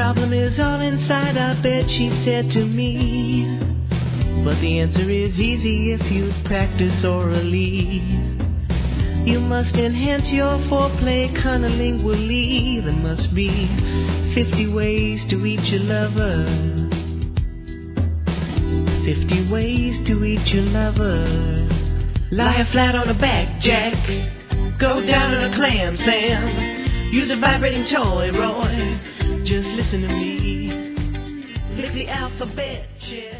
problem is all inside, I bet, she said to me. But the answer is easy if you practice orally. You must enhance your foreplay cunnilingually. There must be 50 ways to eat your lover. 50 ways to eat your lover. Lie flat on a back, Jack. Go down on a clam, Sam. Use a vibrating toy, Roy. Just listen to me. Lick the alphabet, Jack.